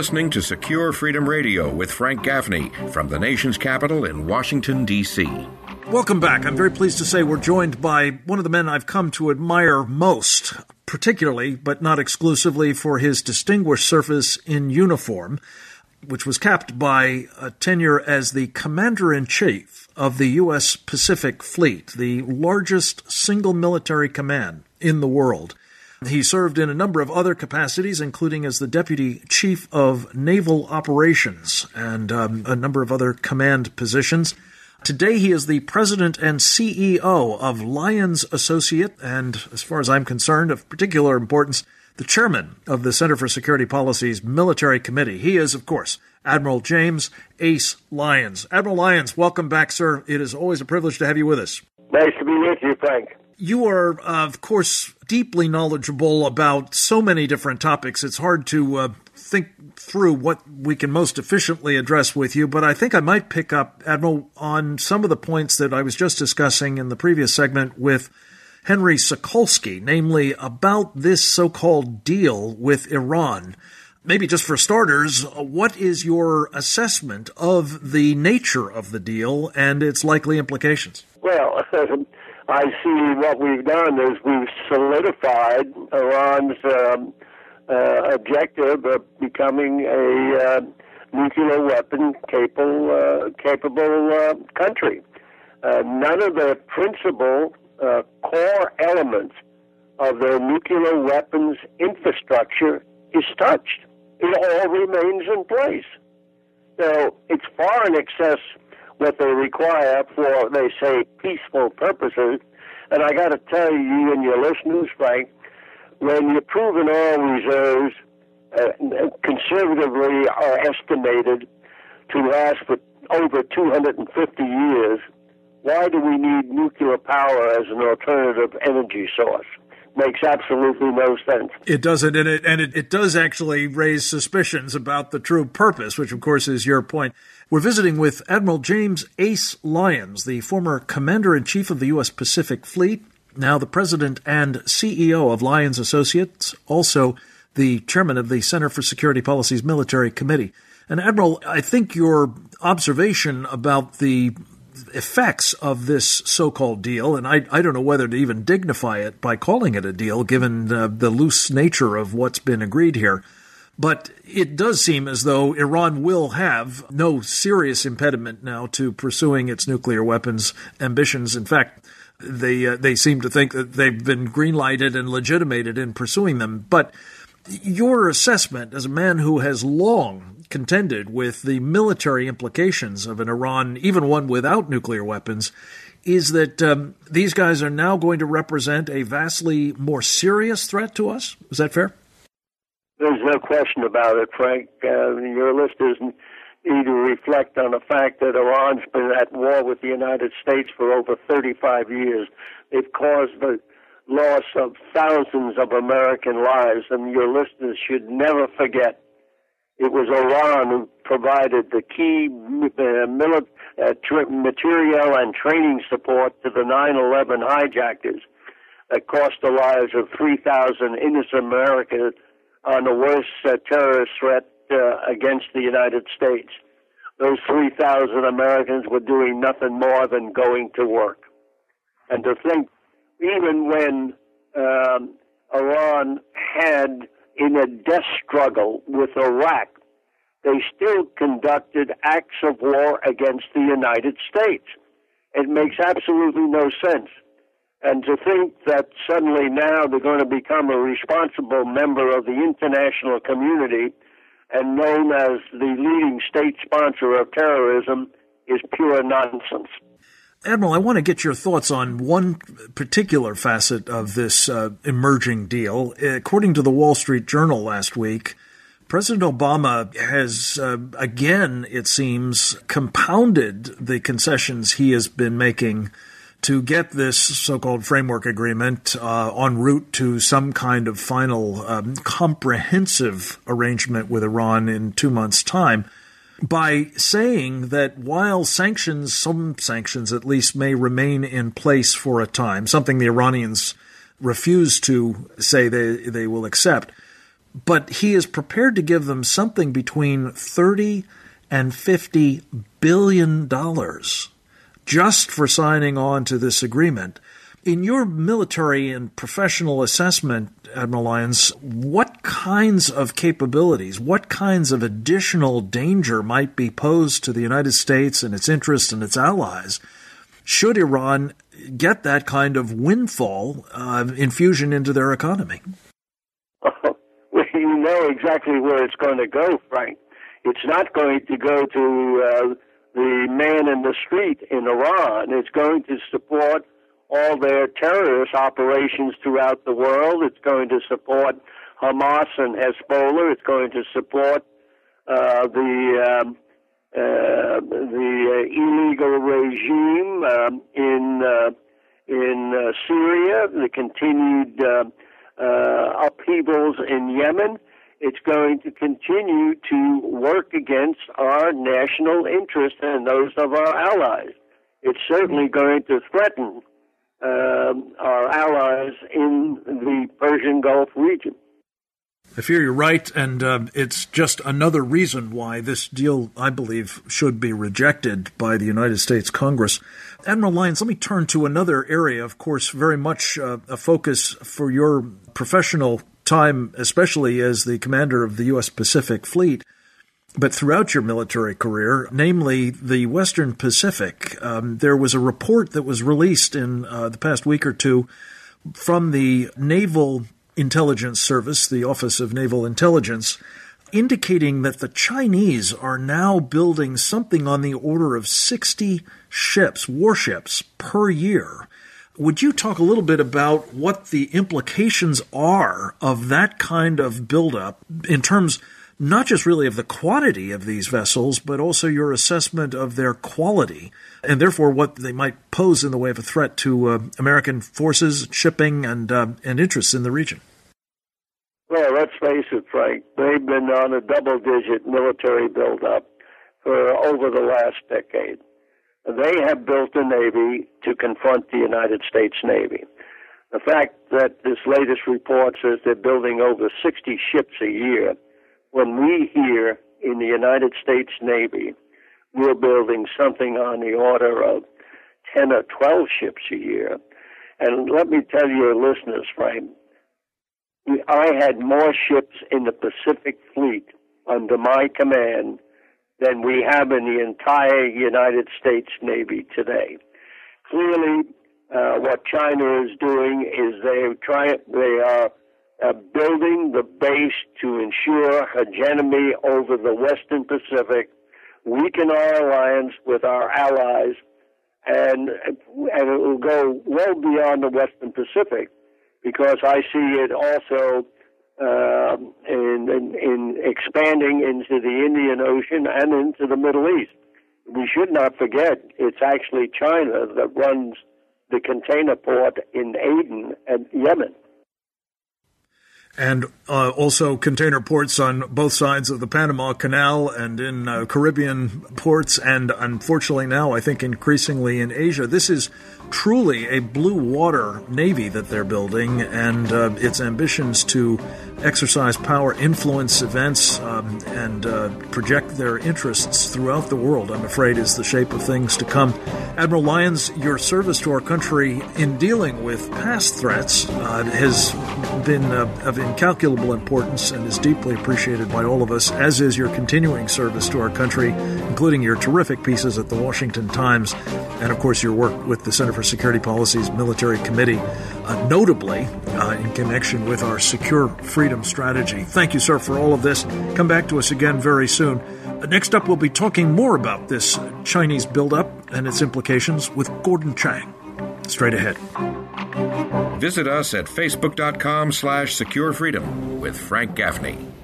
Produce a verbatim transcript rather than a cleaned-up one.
listening to Secure Freedom Radio with Frank Gaffney from the nation's capital in Washington, D C Welcome back. I'm very pleased to say we're joined by one of the men I've come to admire most, particularly, but not exclusively, for his distinguished service in uniform, which was capped by a tenure as the Commander-in-Chief of the U S Pacific Fleet, the largest single military command in the world. He served in a number of other capacities, including as the Deputy Chief of Naval Operations and um, a number of other command positions. Today he is the President and C E O of Lyons Associate, and as far as I'm concerned, of particular importance, the Chairman of the Center for Security Policy's Military Committee. He is, of course, Admiral James Ace Lyons. Admiral Lyons, welcome back, sir. It is always a privilege to have you with us. Nice to be with you, Frank. You are, uh, of course, deeply knowledgeable about so many different topics. It's hard to uh, think through what we can most efficiently address with you, but I think I might pick up, Admiral, on some of the points that I was just discussing in the previous segment with Henry Sokolsky, namely about this so-called deal with Iran. Maybe just for starters, what is your assessment of the nature of the deal and its likely implications? Well, I see what we've done is we've solidified Iran's um, uh, objective of becoming a uh, nuclear weapon capable, uh, capable uh, country. Uh, none of the principal uh, core elements of their nuclear weapons infrastructure is touched. It all remains in place. So it's far in excess what they require for, they say, peaceful purposes. And I got to tell you and your listeners, Frank, when your proven oil reserves uh, conservatively are estimated to last for over two hundred fifty years, why do we need nuclear power as an alternative energy source? Makes absolutely no sense. It doesn't, and it and it, it does actually raise suspicions about the true purpose, which of course is your point. We're visiting with Admiral James Ace Lyons, the former Commander-in-Chief of the U S Pacific Fleet, now the President and C E O of Lyons Associates, also the Chairman of the Center for Security Policy's Military Committee. And Admiral, I think your observation about the effects of this so-called deal, and I, I don't know whether to even dignify it by calling it a deal, given uh, the loose nature of what's been agreed here. But it does seem as though Iran will have no serious impediment now to pursuing its nuclear weapons ambitions. In fact, they uh, they seem to think that they've been green-lighted and legitimated in pursuing them. But your assessment as a man who has long contended with the military implications of an Iran, even one without nuclear weapons, is that um, these guys are now going to represent a vastly more serious threat to us? Is that fair? There's no question about it, Frank. Uh, your listeners need to reflect on the fact that Iran's been at war with the United States for over thirty-five years. They've caused the loss of thousands of American lives, and your listeners should never forget it was Iran who provided the key uh, mili- uh, tr- material and training support to the nine eleven hijackers that cost the lives of three thousand innocent Americans on the worst uh, terrorist threat uh, against the United States. Those three thousand Americans were doing nothing more than going to work. And to think, even when um, Iran had in a death struggle with Iraq, they still conducted acts of war against the United States. It makes absolutely no sense. And to think that suddenly now they're going to become a responsible member of the international community and known as the leading state sponsor of terrorism is pure nonsense. Admiral, I want to get your thoughts on one particular facet of this uh, emerging deal. According to the Wall Street Journal last week, President Obama has, uh, again, it seems, compounded the concessions he has been making to get this so-called framework agreement uh, en route to some kind of final um, comprehensive arrangement with Iran in two months' time, by saying that while sanctions, some sanctions at least, may remain in place for a time, something the Iranians refuse to say they, they will accept, but he is prepared to give them something between thirty and fifty billion dollars just for signing on to this agreement. In your military and professional assessment, Admiral Lyons, what kinds of capabilities, what kinds of additional danger might be posed to the United States and its interests and its allies should Iran get that kind of windfall uh, infusion into their economy? Well, you know exactly where it's going to go, Frank. It's not going to go to uh, the man in the street in Iran. It's going to support all their terrorist operations throughout the world. It's going to support Hamas and Hezbollah. It's going to support uh, the um, uh, the uh, illegal regime um, in uh, in uh, Syria, the continued uh, uh, upheavals in Yemen. It's going to continue to work against our national interests and those of our allies. It's certainly going to threaten Um, our allies in the Persian Gulf region. I fear you're right, and uh, it's just another reason why this deal, I believe, should be rejected by the United States Congress. Admiral Lyons, let me turn to another area, of course, very much uh, a focus for your professional time, especially as the commander of the U S Pacific Fleet, but throughout your military career, namely the Western Pacific. Um, there was a report that was released in uh, the past week or two from the Naval Intelligence Service, the Office of Naval Intelligence, indicating that the Chinese are now building something on the order of sixty ships, warships, per year. Would you talk a little bit about what the implications are of that kind of buildup in terms not just really of the quantity of these vessels, but also your assessment of their quality, and therefore what they might pose in the way of a threat to uh, American forces, shipping, and uh, and interests in the region? Well, let's face it, Frank. They've been on a double-digit military buildup for over the last decade. They have built a Navy to confront the United States Navy. The fact that this latest report says they're building over sixty ships a year, when we here in the United States Navy, we're building something on the order of ten or twelve ships a year. And let me tell your listeners, Frank, I had more ships in the Pacific Fleet under my command than we have in the entire United States Navy today. Clearly, uh, what China is doing is they try, they are Uh, building the base to ensure hegemony over the Western Pacific, weaken our alliance with our allies, and and it will go well beyond the Western Pacific, because I see it also uh, in, in, in expanding into the Indian Ocean and into the Middle East. We should not forget it's actually China that runs the container port in Aden and Yemen. And uh, also container ports on both sides of the Panama Canal and in uh, Caribbean ports, and unfortunately now I think increasingly in Asia. This is truly a blue water Navy that they're building, and uh, its ambitions to exercise power, influence events, um, and uh, project their interests throughout the world, I'm afraid, is the shape of things to come. Admiral Lyons, your service to our country in dealing with past threats uh, has been uh, of incalculable importance and is deeply appreciated by all of us, as is your continuing service to our country, including your terrific pieces at the Washington Times, and of course your work with the Center for Security Policy's Military Committee, uh, notably uh, in connection with our Secure Freedom Strategy. Thank you, sir, for all of this. Come back to us again very soon. Uh, next up, we'll be talking more about this Chinese buildup and its implications with Gordon Chang. Straight ahead. Visit us at facebook.com slash secure freedom with Frank Gaffney.